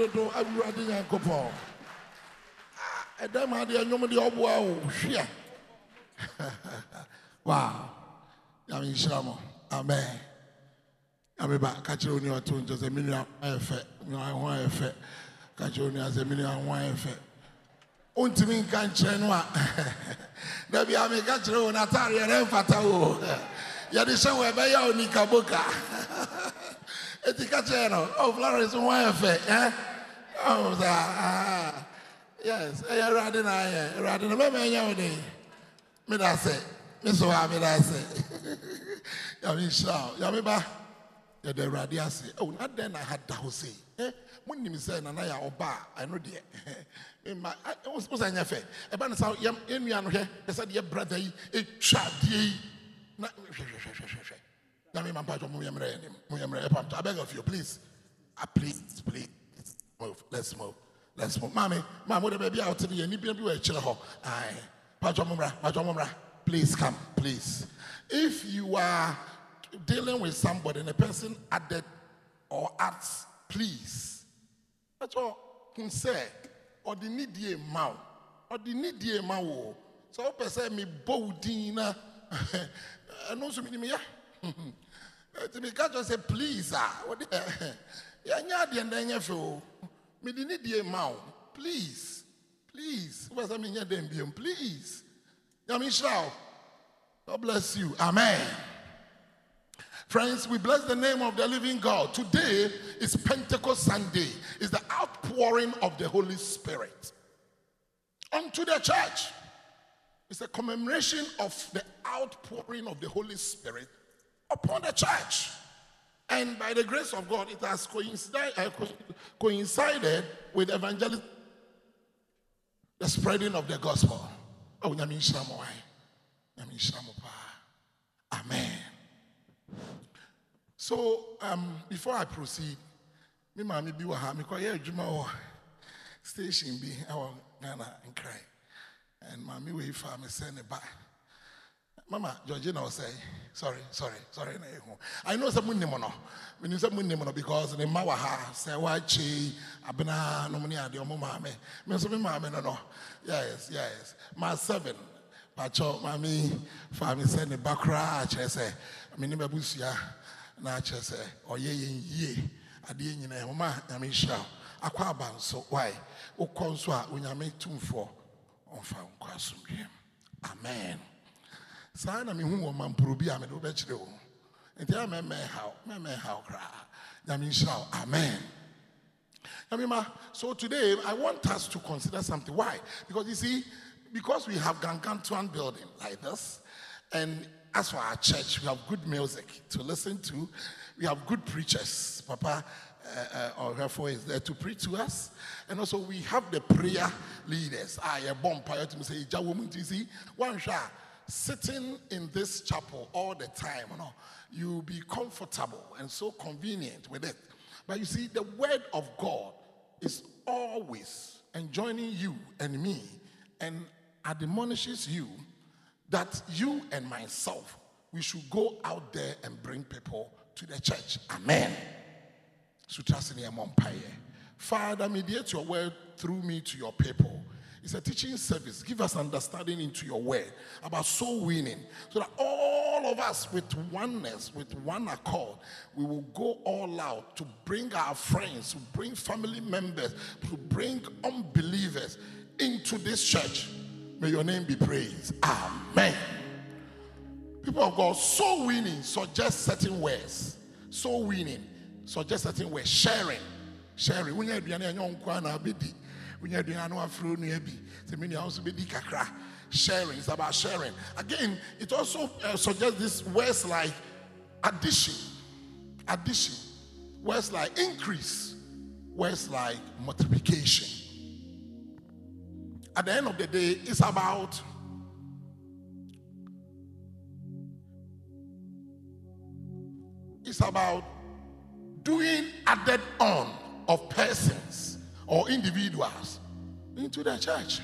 do Awurade Nyankopɔn. Edam ade anyom de oboa o hwe. Wow. Yami Shramo. Amen. Ameba kachiro ni watu njoze minua efe, minua efe. Kachiro ni aze minua efe. Untimi nka nkyere no a. Da bia me kachiro na tare re mfata o. Ya de hye we be ya onika boka. Eti kachiro no, oh Florence one efe, eh? Oh yes, I rather na I rather na me nya ode. Me da say, me so ha me da say. Ya me shout, ya me ba. Ya de radio ase. Oh, na den na had da ho say. Eh, munim say na ya oba, I know de. Me ma, was anya fe. E ba na say yam enua no hwe, e say de brother yi, e twa de na hwe. Na me man pa jo mo yamre e pam. I beg of you, please. Please. Move. Let's move. Mommy, what the baby out to the any baby will chill ho. Aye. Pajomumra, please come, please. If you are dealing with somebody and a person added or adds, please. That's all can say. Or the needy mouth. So person me bodina. And also me ya. To me just say please. What the yeah, the and then you me didn't need mouth. Please. What's I mean? Please. God bless you. Amen. Friends, we bless the name of the living God. Today is Pentecost Sunday. It's the outpouring of the Holy Spirit unto the church. It's a commemoration of the outpouring of the Holy Spirit upon the church. And by the grace of God, it has coincided with evangelism, the spreading of the gospel. Oh, Amen. So, before I proceed, me mami bi wa ha me koye adwuma wo station bi awo Ghana and cry. And mami we fa me send it back. Mama, Georgina will say, sorry. I know someone nemono. When you say nemono because the mawaha say wachi abena no money adi omo mame. Me so me mame no. Yes. Ma 7. Pacho mami fa me send the bakra che say me ni babusia na che say oye ade nyina e ma na me hira. Akwa abanso why? Ukonso a unyame tumfo onfa nkwasomdwe. Amen. Sana mi hu man probi a me do be kire o. Enti a me how kra. Na mi shall. Amen. So today I want us to consider something. Why? Because you see, because we have Gangantuan building like this, and as for our church, we have good music to listen to. We have good preachers. Papa or therefore is there to preach to us. And also we have the prayer leaders. I bomb to say one shot. Sitting in this chapel all the time, you'll be comfortable and so convenient with it. But you see, the word of God is always enjoining you and me and admonishes you that you and myself, we should go out there and bring people to the church. Amen. Father, mediate your word through me to your people. It's a teaching service. Give us understanding into your word about soul winning so that all of us with oneness, with one accord, we will go all out to bring our friends, to bring family members, to bring unbelievers into this church. May your name be praised. Amen. People of God, soul winning suggests certain words. Soul winning suggests certain words. Sharing. Sharing is about sharing. Again, it also suggests these words like addition, words like increase, words like multiplication. At the end of the day, it's about doing added on of persons or individuals into the church.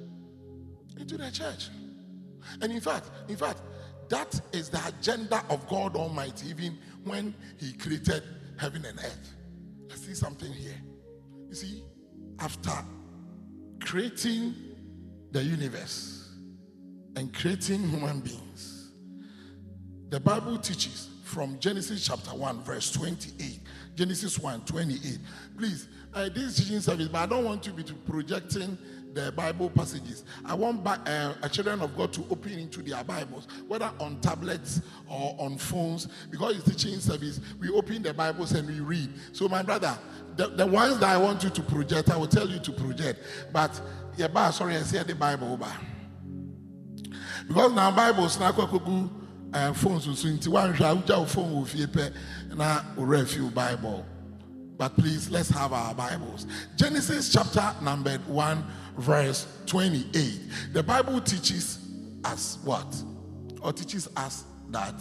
And in fact, that is the agenda of God Almighty, even when He created heaven and earth. Let's see something here. You You see, after creating the universe and creating human beings, the Bible teaches from Genesis chapter 1, verse 28. Genesis 1:28. Please, this is teaching service, but I don't want to be projecting the Bible passages. I want children of God to open into their Bibles, whether on tablets or on phones, because it's teaching service. We open the Bibles and we read. So, my brother, the ones that I want you to project, I will tell you to project. But sorry, I said the Bible. Because now Bibles now phones so into one phone with na review Bible. But please, let's have our Bibles. Genesis chapter number 1, verse 28. The Bible teaches us what? Or teaches us that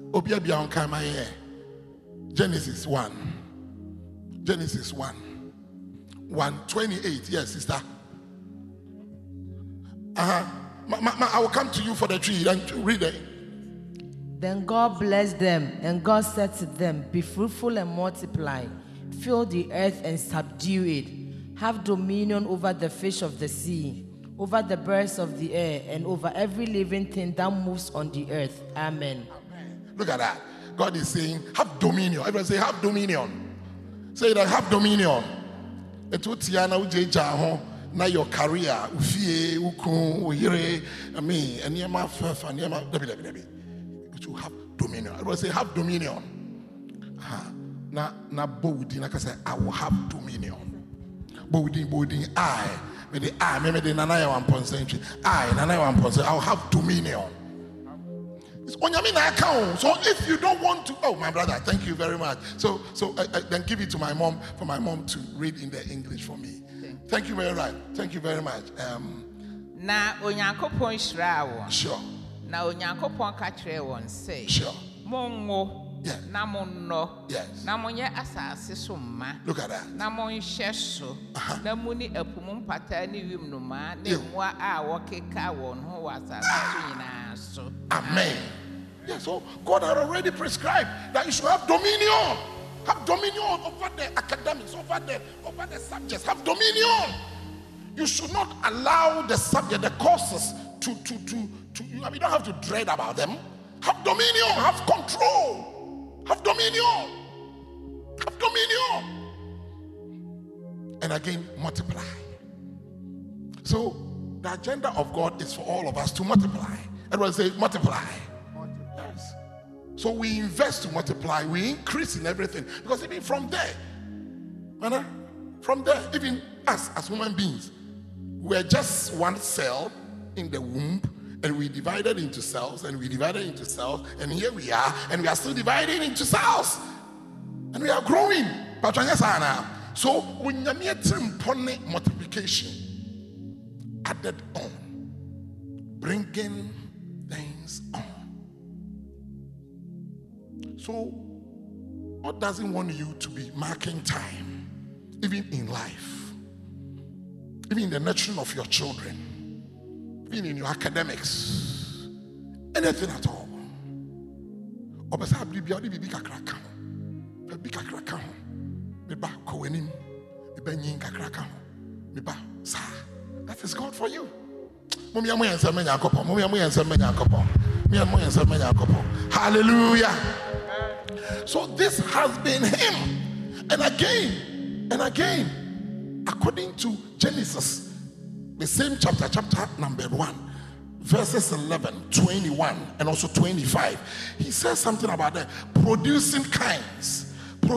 Genesis 1. Genesis 1:28. Yes, sister. I will come to you for the tree and read it. Then God blessed them, and God said to them, "Be fruitful and multiply, fill the earth and subdue it. Have dominion over the fish of the sea, over the birds of the air, and over every living thing that moves on the earth." Amen. Amen. Look at that. God is saying, have dominion. Everyone say, have dominion. Say that, have dominion. Now your career, to have dominion. I will say, have dominion. Na bodi na kase, I will have dominion. Bodi I. Me the I, me the nanaya 1.century. I nanaya 1.century. I will have dominion. It's on your account. So if you don't want to, oh my brother, thank you very much. So then give it to my mom for my mom to read in the English for me. Thank you very much. Thank you very much. Na onyankopon shirawo. Sure. Na onyankopon ka kire won say. Sure. Mongo. Yeah. Na monno. Yes. Na monye asase so ma. Look at that. Na monhye so. Na muni apum mpata ni wim no ma na mwa a wokeka won ho wasase so nyina so. Amen. Yeah, so God had already prescribed that you should have dominion. Have dominion over the academics, over the subjects. Have dominion. You should not allow the subject, the courses to you don't have to dread about them. Have dominion, have control. Have dominion. Have dominion. And again, multiply. So the agenda of God is for all of us to multiply. Everyone say multiply. Yes. So we invest to multiply, we increase in everything. Because even from there, even us as human beings, we're just one cell in the womb, and we divided into cells, and we divided into cells, and here we are, and we are still dividing into cells, and we are growing. So when you meet multiplication added on, bringing things on. So God doesn't want you to be marking time, even in life, even in the nurturing of your children, even in your academics, anything at all. That is God for you. Hallelujah. So this has been him. And again, according to Genesis, the same chapter number 1, verses 11, 21, and also 25, he says something about that producing kinds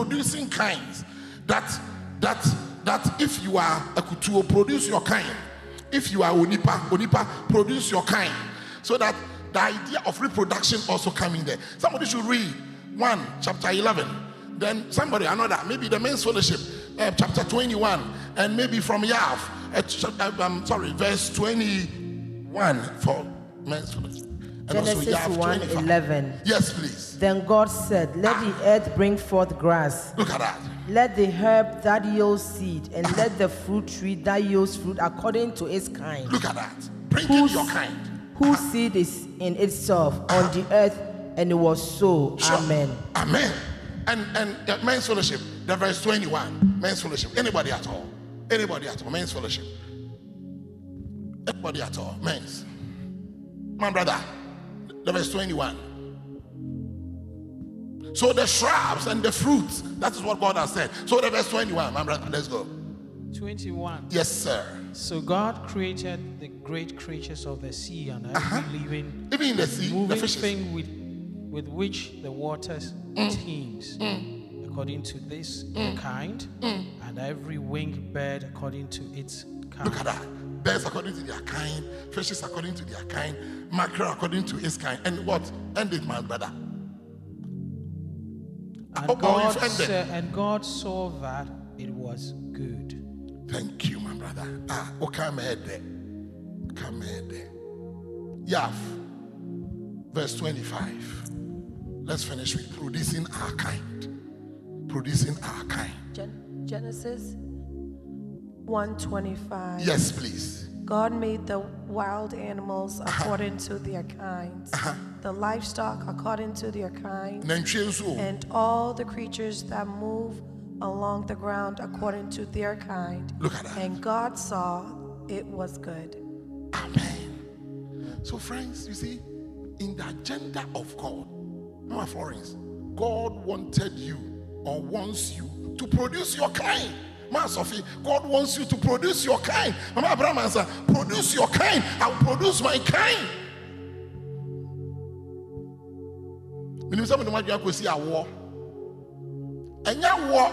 that if you are a kutuo, produce your kind. If you are onipa, produce your kind. So that the idea of reproduction also coming there. Somebody should read 1, chapter 11. Then somebody, another, maybe the men's fellowship, chapter 21, and maybe from Yav, verse 21 for men's fellowship. Genesis 1:11. Yes, please. Then God said, "Let the earth bring forth grass. Look at that. Let the herb that yields seed, and let the fruit tree that yields fruit according to its kind." Look at that. Bring in your kind. Whose seed is in itself on the earth, and it was so. Sure. Amen. Amen. And men's fellowship, the verse 21, men's fellowship. Anybody at all? Anybody at all? Men's fellowship. Anybody at all? Men's. My brother, the verse 21. So the shrubs and the fruits, that is what God has said. So the verse 21, my brother, let's go. 21. Yes, sir. So God created the great creatures of the sea and every living, Even in the sea, the moving fishes. thing with which the waters teems, according to this kind, and every winged bird according to its kind. Look at that. Birds according to their kind, fishes according to their kind, mackerel according to its kind. And what? End it, my brother. And God saw that it was good. Thank you, my brother. Come ahead there. Come ahead there. Yav, verse 25. Let's finish with producing our kind. Producing our kind. Genesis 1:25. Yes, please. God made the wild animals according to their kinds, the livestock according to their kind, and all the creatures that move along the ground according to their kind. Look at that. And God saw it was good. Amen. So, friends, you see, in the agenda of God, my friends, God wanted you or wants you to produce your kind. Ma Sophie, God wants you to produce your kind. Mama Abraham answer, produce your kind. I will produce my kind. When you say to my you see a war. And ya war.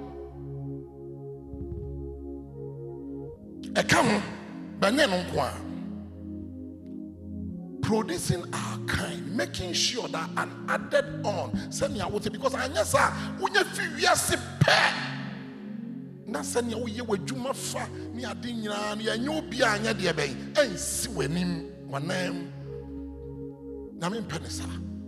A come, but producing our kind, making sure that an added on, send me out because I know sir, when you feel yes, na send you with Juma fa near Dinya, near you be a near the bay, and see when him one name Namin Penisa.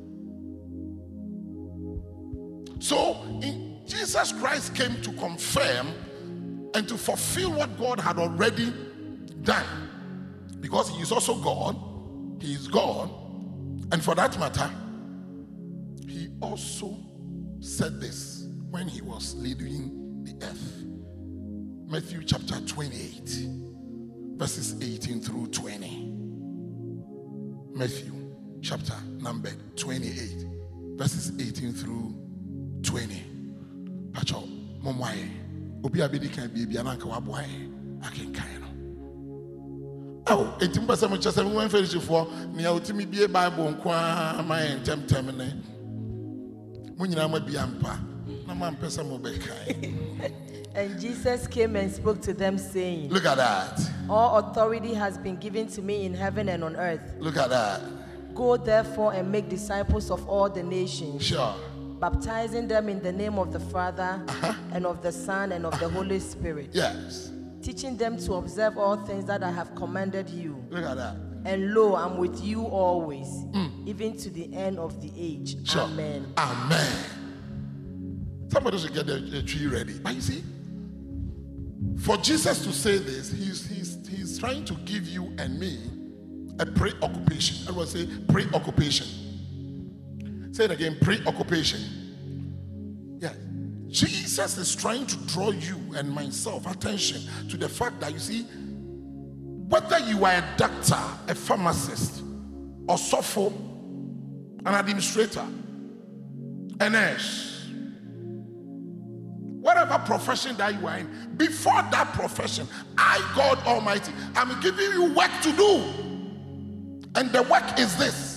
So Jesus Christ came to confirm and to fulfill what God had already done, because he is also God. He is God, and for that matter, he also said this when he was leading the earth. Matthew chapter 28, verses 18 through 20. Matthew chapter number 28, verses 18 through 20. Pacho, momwaye, obi abedi kan bibi ananka waboaye, akenkan no. Oh, 18% just everyone finish for near ultimate be a Bible and qua my temtemine. Munina might be ampa. No man person will be kind. And Jesus came and spoke to them, saying, Look at that. All authority has been given to me in heaven and on earth. Look at that. Go therefore and make disciples of all the nations. Sure. Baptizing them in the name of the Father and of the Son and of the Holy Spirit. Yes. Teaching them to observe all things that I have commanded you. Look at that. And lo, I'm with you always, even to the end of the age. Sure. Amen. Amen. Somebody should get the tree ready. But you see, for Jesus to say this, he's trying to give you and me a preoccupation. I will say preoccupation. Say it again, preoccupation. Yeah. Jesus is trying to draw you and myself attention to the fact that, you see, whether you are a doctor, a pharmacist, or sophomore, an administrator, a nurse, whatever profession that you are in, before that profession, I, God Almighty, I'm giving you work to do. And the work is this: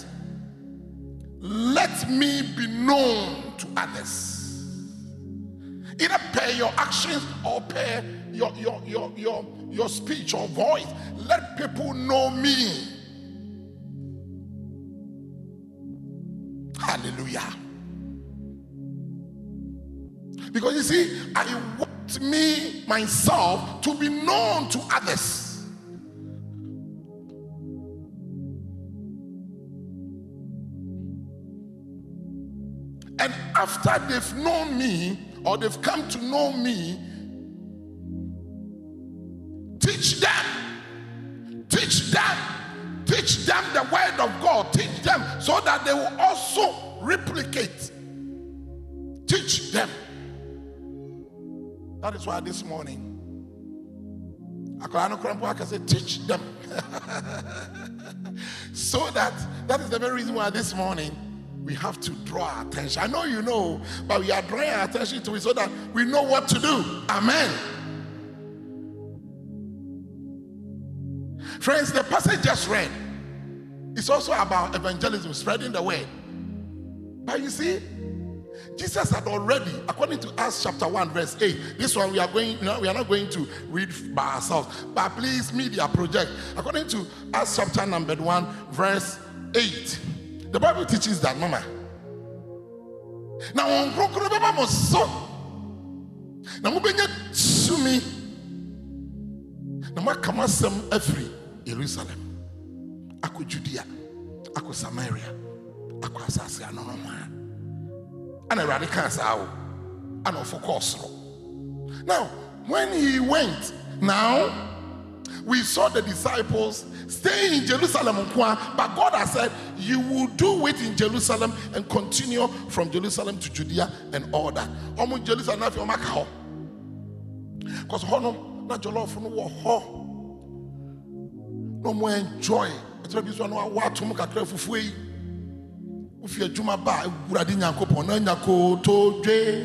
let me be known to others. Either pay your actions or pay your speech or voice. Let people know me. Hallelujah. Because you see, I want me, myself, to be known to others. And after they've known me, or they've come to know me, teach them the word of God. Teach them so that they will also replicate. Teach them. That is why this morning I can say, teach them. So that is the very reason why this morning we have to draw our attention. I know you know, but we are drawing our attention to it so that we know what to do. Amen. Friends, the passage just read, it's also about evangelism, spreading the word. But you see, Jesus had already, according to Acts chapter 1, verse 8, this one we are not going to read by ourselves, but please, media project. According to Acts chapter number 1, verse 8, the Bible teaches that, Mama. Now, on Krokrobaba so. Now, Mubenya Sumi. Now, Makamasam every Jerusalem. Ako Judea, Ako Samaria, Ako Asasia, no. And a radical sao, and of course. Now, when he went, now we saw the disciples staying in Jerusalem, but God has said, you will do it in Jerusalem and continue from Jerusalem to Judea and all that. Almost Jerusalem, not your Macau. Because Honor, not your love for no more enjoy. It's going to be what to make a careful way. If you're Juma Ba, Buradina Copona, Nako, Toje.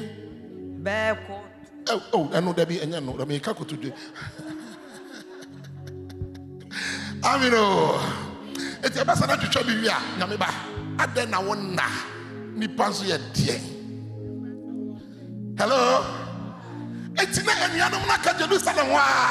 Oh, I know there be any no, I mean, Kako today. I mean, it's a person to show me, Namiba. I then I want na Nipansu yet. Hello? It's not any Yanamaka Jerusalem.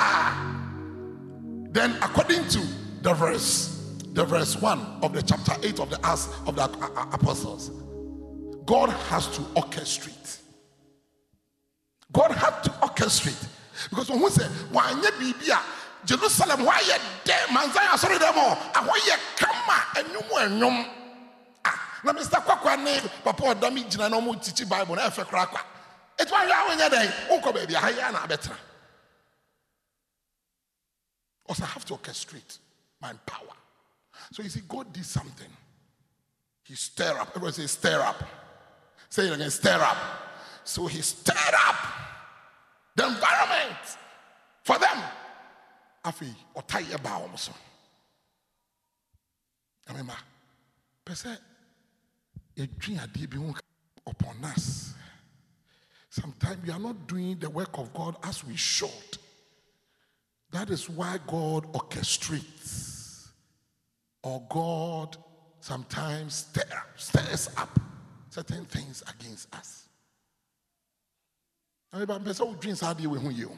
Then, according to the verse 1 of the chapter 8 of the Acts of the Apostles, God has to orchestrate. God had to orchestrate. Because when we say, why be Jerusalem, why you there, Manzaya, sorry, them all, and why you come and no more, no. Now, Mr. Kwakwa name, Papa, damage, and no more teaching Bible, and F. Cracker. It's why you are there, Uncle Baby, I am better. Also, I have to orchestrate my power. So you see, God did something. He stirred up. Everyone say, stir up. Say it again, stir up. So he stirred up the environment for them. Afi otaye ba omso. Remember, person a dream ade bi upon us. Sometimes we are not doing the work of God as we should. That is why God orchestrates, or God sometimes stirs up certain things against us. I mean, person who dreams how deal with you.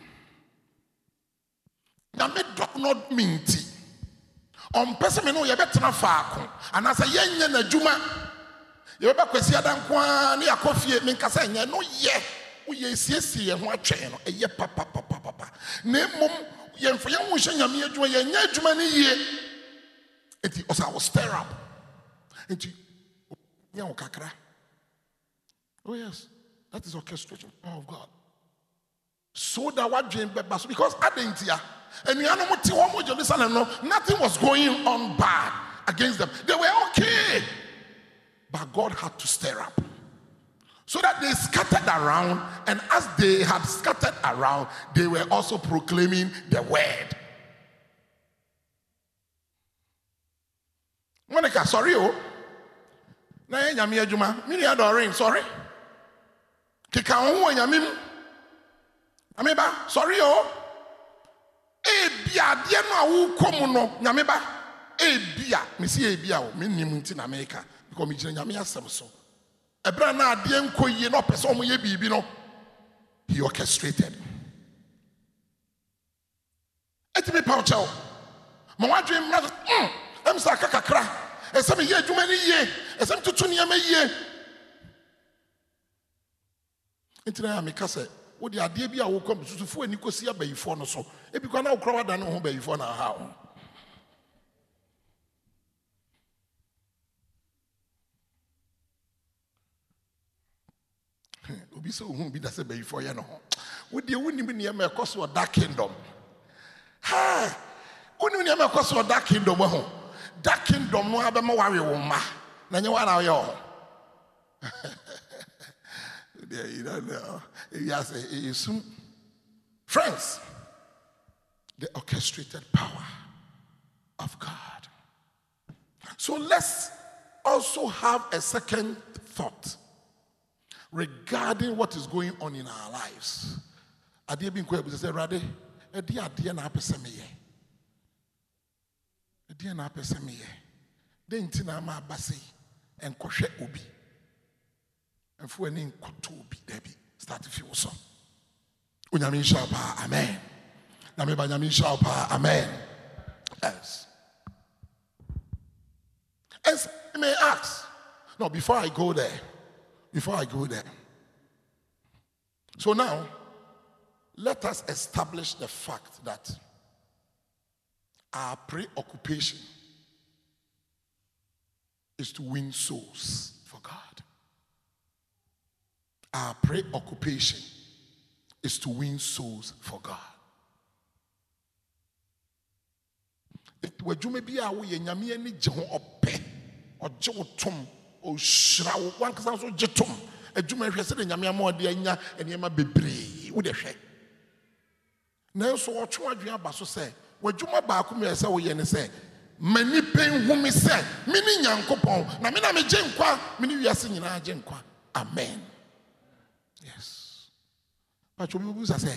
Now, me drop not minty. On person me know you better not far. And as a young na juma, you better kwesi adan kwa ni akofie me nkasa nya no ye. Wo ye siesie ye ho atwe no eye papa. Na mom ye mfa ye ho hye nyame adwuma ye nya adwuma ni ye. Enti osa will stir up. Enti nya wo kakra. Oh yes, that is orchestration of God. So that what dream because Adentia and Jerusalem, nothing was going on bad against them. They were okay. But God had to stir up. So that they scattered around, and as they had scattered around, they were also proclaiming the word. Monica, sorry, oh. Sorry. Ameba, sorry, oh. Ebia, dear no, come no, Yameba. Ebia, Missy Ebia, minimum in America, because me Yamia Samson. A brana, dear, ye no person, ye be no. He orchestrated. Let me pouch out. My dream, I'm Sakakakra, and some year too many years, and some to Tunia ye. Into Amikasa. What the idea be I will come to four and you could see a baby for no so. If you can now crowd and home baby for now how. Will be so won't be that's a baby for you know. Would you wouldn't even near me across to a dark kingdom? Ha! Wouldn't near me across to a dark kingdom? Dark kingdom, no other more worry woman. Then you want our yo. You don't know. Yes, soon. Friends, The orchestrated power of God. So let's also have a second thought regarding what is going on in our lives. Ade bi nkwa ebuze say rade ade na apese meye. Ade na apese meye. De nti na ma abase enkohwe obi. Enfo ani nkoto obi da bi start feel so. Onyame insha pa amen. Na me ba nyame insha pa amen. Yes. And you may ask, no, before I go there. So now, let us establish the fact that our preoccupation is to win souls for God. Our preoccupation is to win souls for God. Wajuma bi a wo ye nyame ani je ho ope oje wotom o hira wo wankasa so jetom adwuma hwe se de nyame amode anya enema bebre wo de hwe na so wo twa adwuma ba so se wajuma ba ko me se wo ye ne se mani pen hu me se me ni nyankopon na me na me je nkwa me ni wiase nyina je nkwa amen. Yes, but you say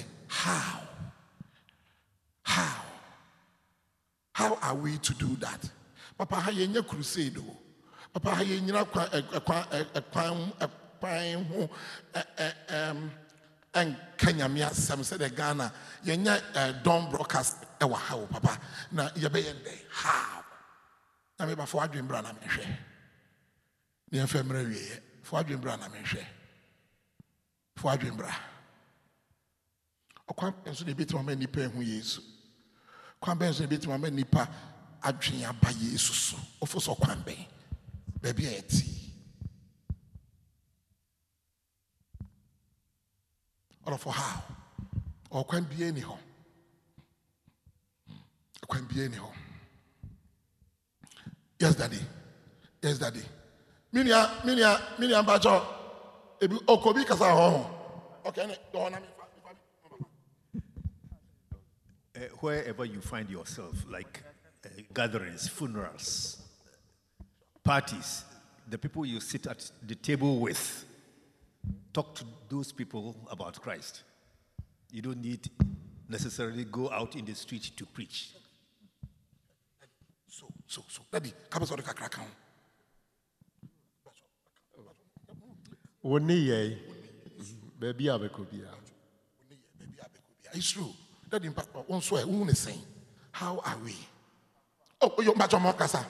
how are we to do that? Papa ha yenya crusade o. Papa ha yenyina kwan ho en Kenya sam said the Ghana yenya Dawn broadcast e wa ha o papa na ye be yende how na me ba fo adwen bra na me hwe ne en famra wie fo adwen bra na me hwe fo adwen bra okwa enso de bitima ma nipa hu Yesu kwan ben so bitima ma nipa adwen aba Yesu so ofo so kwan ben ba bia eti or for how or kwan bia ni ho kwan bia ni ho. Yes daddy minia bajo ebi okobi kasa ho okay go na me. Wherever you find yourself, like gatherings, funerals, parties, the people you sit at the table with, talk to those people about Christ. You don't need necessarily go out in the street to preach. So, Daddy, come on, crack on. Baby, it's true. That impact on swear, who is saying, how are we? Oh, you Pachomonkasa.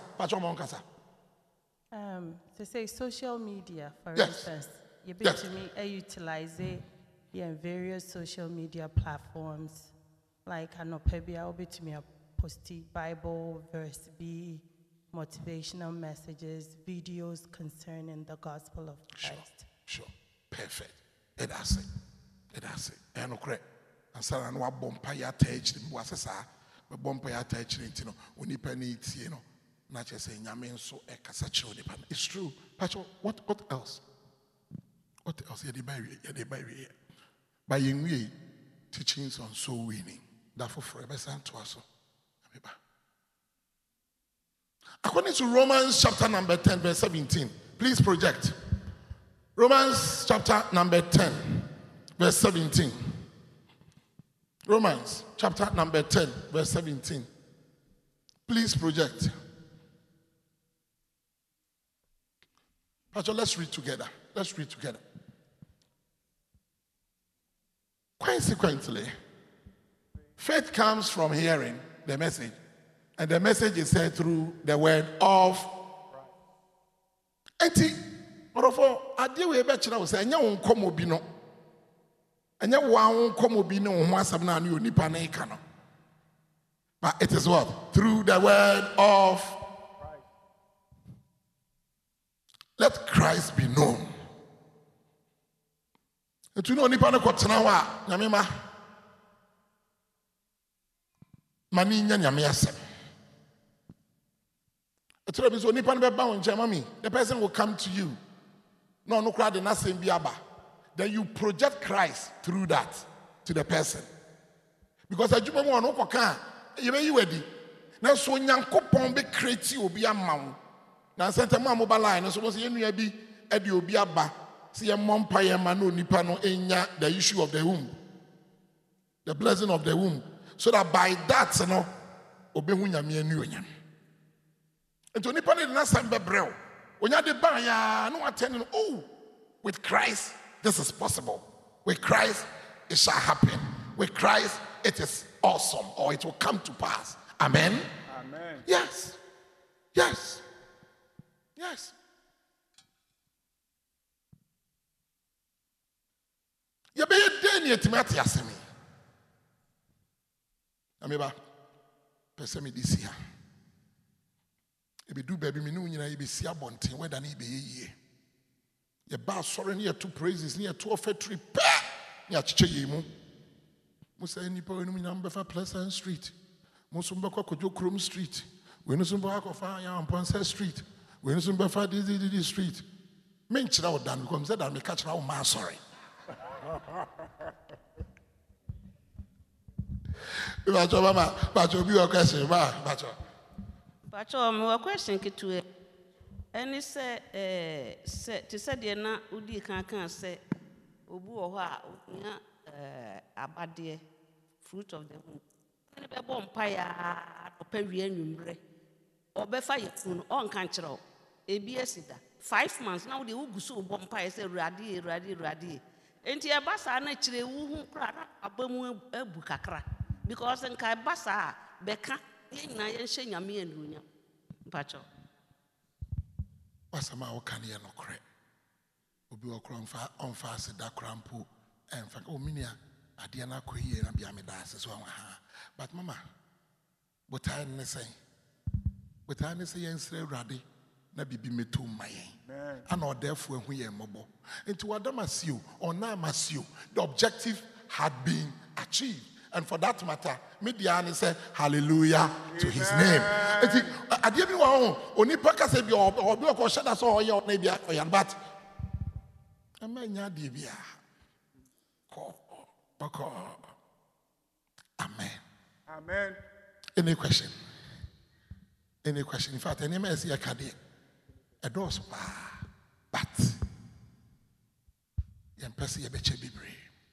To say social media, for Yes. instance, you basically utilize it in various social media platforms, like Anopebia, I'll be to me a posty Bible, verse B, motivational messages, videos concerning the gospel of Christ. Sure. Perfect. It has it. I know correct. And so I know what bumpire attached to was a but bumpire attached to when penny, not just saying, I mean, so a casacho. It's true. Pacho, what else? What else? By in teachings on soul winning. Therefore, forever sent to us. According to Romans chapter number 10, verse 17, please project. Romans chapter number 10, verse 17. Romans chapter number 10, verse 17. Please project. Pastor, let's read together. Consequently, faith comes from hearing the message, and the message is said through the word of. I deal with a bachelor was saying, "Young comobino." And you want comobino once I'm not new nipanekano. But it is what? Through the word of. Let Christ be known. And you know nipano kotanawa, Yamima Maninya Yamiasem. It's so nipan be bound, Jamami. The person will come to you. No crowd in same biaba. Then you project Christ through that to the person. Because adwuma mu ono koka ye be yiwadi na so nyankopon be create obi amawo na sentema mobile line so say enua bi e de obi aba say ye mompa ye ma no nipa no enya the issue of the womb, the blessing of the womb, so that by that no obehu nyame anu onyam ento nipa ne na sambe brel onya de ban ya no attend. Oh, with Christ this is possible. With Christ it shall happen. With Christ it is awesome, or it will come to pass. Amen. Amen. Yes. Yes. Yes. You be deni etimati asemi. Ameba. Pese me this year. Ebe do baby me no nyina ebe sia bonten weda na ebe ye. Ye ba sorry near two praises near two offertory pa. Nya chiche ye mu. Mo say nipa we no nyina mbefa Pleasant Street. Mo so mbekwa Kojo Krom Street. We no so mbekwa kofa ya Amponse Street. We no so mbefa this street. Me nchira wo dan because say that me catch na wo ma sorry. Bacho mama, bacho bi o question ba, bacho. Bacho me wa question kitu eni se ti se de na udi kan se obu wo ho a nya abade fruit of the womb. Eni be bom pa ya opa wi anwumre. Obefa yefun on kan kire ebi esida 5 months na wo de uguso bom pa se radi. Enti e basa na kire wu hu kra na abamu ebu kakra because nka basa beka na ye hye nyame anunya mpacho Wasama o kan ye no kre obi o kro onfa se da krampo enfa o minia ade na koye na bia me da ase so ha but mama botai ne say yensre urade na bibi meto mayen ana odefo ehu ye mobo enti wadamasio ona masio the objective had been achieved. And for that matter, media say hallelujah to his name. Eti adie bi wa ho oni paka se bi obi ko shada so oye na bia ko yan but amanya die bia ko. Amen. Amen. Any question? In fact, any man see a kadi a doors but yan pesi ye beche bibre.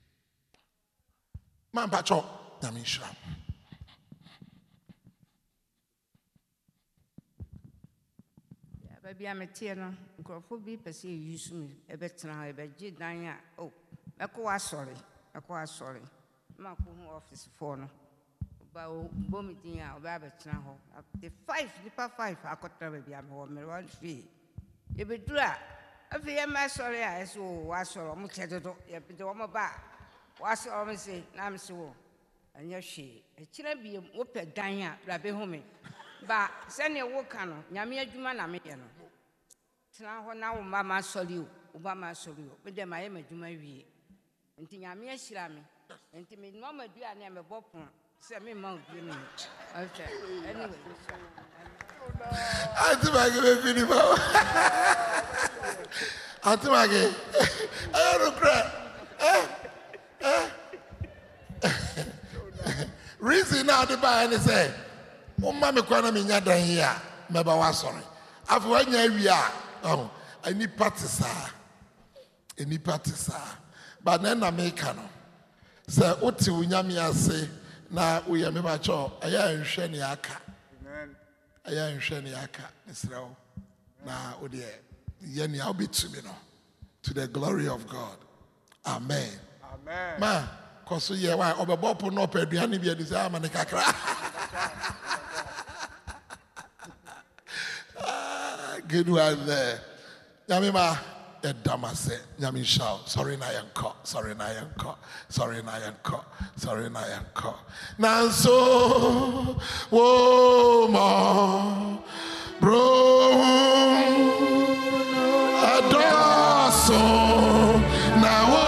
Man pacho nyame shira. Ya baby ametie no nkrofo bi pese yusu mi ebetena ha ebeje dan a oh meko asori ma ko hu office for no ba o bomi din a oba betena ho the 5 akotara baby am ho me wan fi ebedura afi ya ma sorry a eso wa soro mo chedodo ye bide wo mo ba was always say, I'm so, and your she, a china be whooped Danya, Rabbi Home. But send your work on Yamia Jumana Mediano. Now, Mamma saw you, Obama saw you, but then my image Juma we. And Yamia Shirami, and to me, Mama, do I name a bopon, send me mount. Okay, anyway. I think I don't cry. Reason now the buy and say, "Oh, mammy, kwana minya dan here, meba wa sorry." After 1 year we are, oh, I need parties, but then I make no. Say, "Oti unyami ase na uyami bacho." Aya nhwe ni aka. Amen. Aya nhwe ni aka. Israel. Na odi ye ni obi to me no. To the glory of God. Amen. Amen. Ma, koso ye wa obebopo no peduane bia di say amane kakra. Good one there. Nyamima edamase nyami shout. Sorry na yanko. Nanso wo mo bro adoso na wo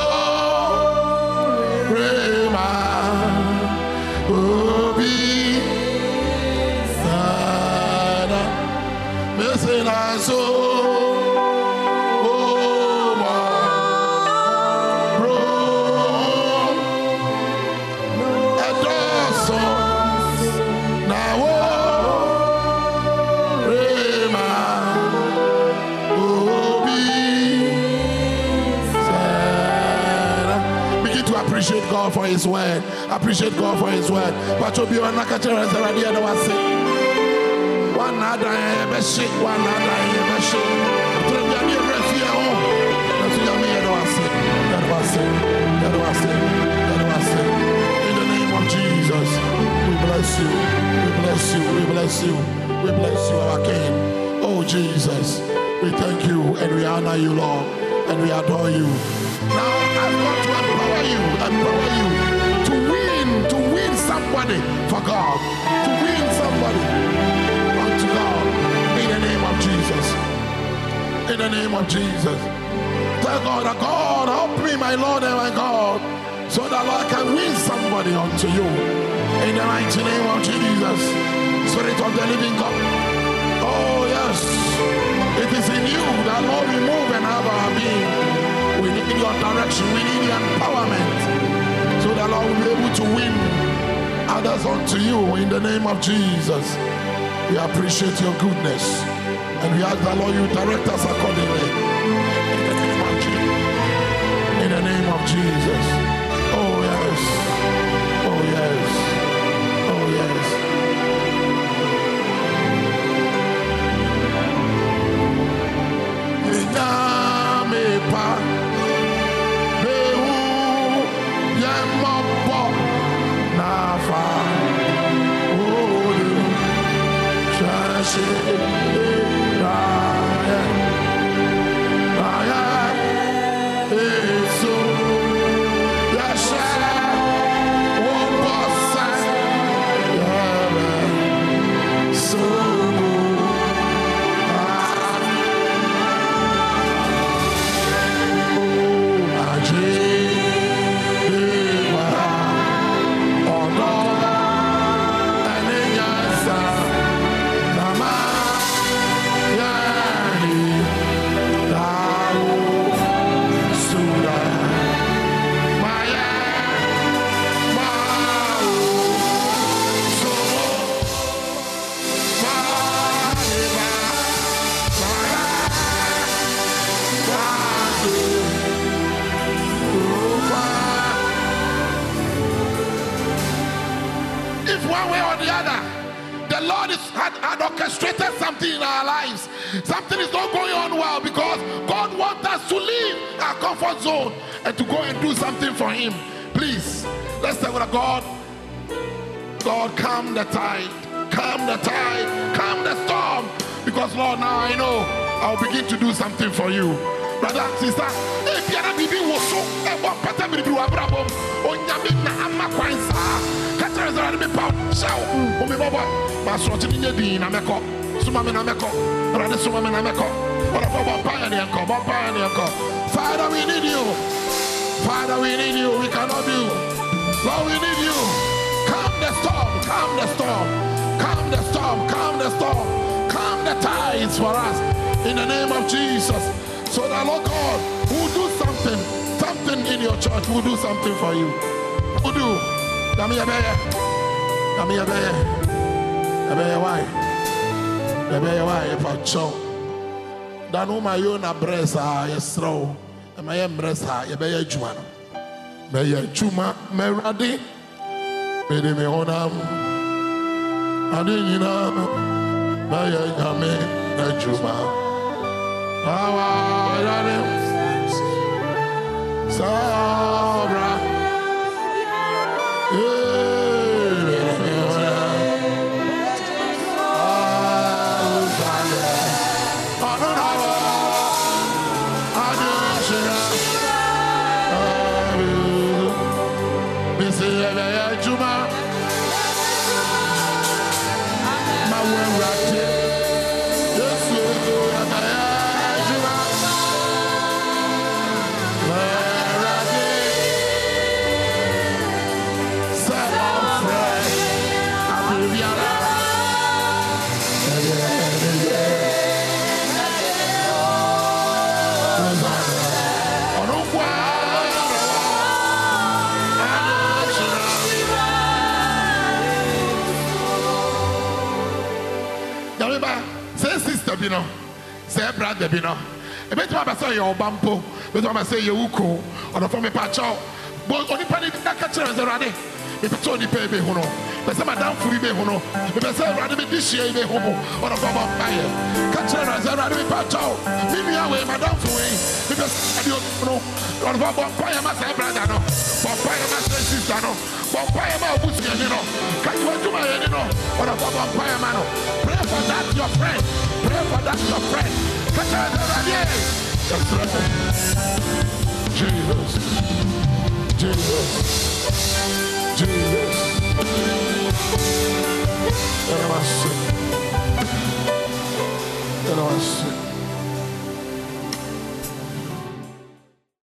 Appreciate God for His word. Appreciate God for His word. But to be on a catcher as already I was saying. One other shit, one other shit. To be a near refugee home. That's what I mean. That was it. In the name of Jesus, we bless you. We bless you. We bless you. We bless you, our King. Oh Jesus, we thank you and we honor you, Lord, and we adore you. Now I've got to empower you to win somebody for God, to win somebody unto God. In the name of Jesus. In the name of Jesus. Tell God, God, help me, my Lord and my God, so that Lord, I can win somebody unto you. In the mighty name of Jesus. Spirit of the living God. Oh yes, it is in you that Lord we move and have our being. We need your direction, we need your empowerment, so that Lord will be able to win others unto you in the name of Jesus. We appreciate your goodness and we ask that Lord you direct us accordingly. In the name of Jesus. Oh yes. Oh yes. Oh yes. Orchestrated something in our lives. Something is not going on well because God wants us to leave our comfort zone and to go and do something for Him. Please, let's say with God, God, calm the tide, calm the tide, calm the storm. Because Lord, now I know I'll begin to do something for you. Brother, sister, if you are baby was so what pattern will do abrabo on Yamina Amma Quinsa. Catherine are the power. Show me Baba. My son to be in Ameco. Sumamina Meco. Rather Sumamina Meco. What about Pioneer? Father, we need you. Father, we need you. We cannot do. Lord, we need you. Calm the storm. Calm the storm. Calm the storm. Calm the storm. Calm the tides for us. In the name of Jesus. So that Lord God will do something in your church, will do something for you. Who do? Why? If I show that no my own address, yes, throw, and my embrace, you be a Juma. May a Juma, may ready, may they me honor. I didn't know, may I come in a Juma. Sabra, say brother bino. E betu ma say your bampo, betu ma say your uko, or the form pacho, But only penny that catcher is already. If it's only pay me, who know. But some madam free me, who know. If I say rather be this year, be homo or a bomb fire. Catcher is already be patch out. Maybe away, madam free. Because I don't know. Or bomb fire, my brother, no. Bomb fire, my sister, no. Bomb fire, my boots, you know. Can you do my head, no? Or a bomb fire, man. Pray for that, your friend. Pray for that, your friend. Catcher is already. Just Jesus. Jesus. Jesus. Era uma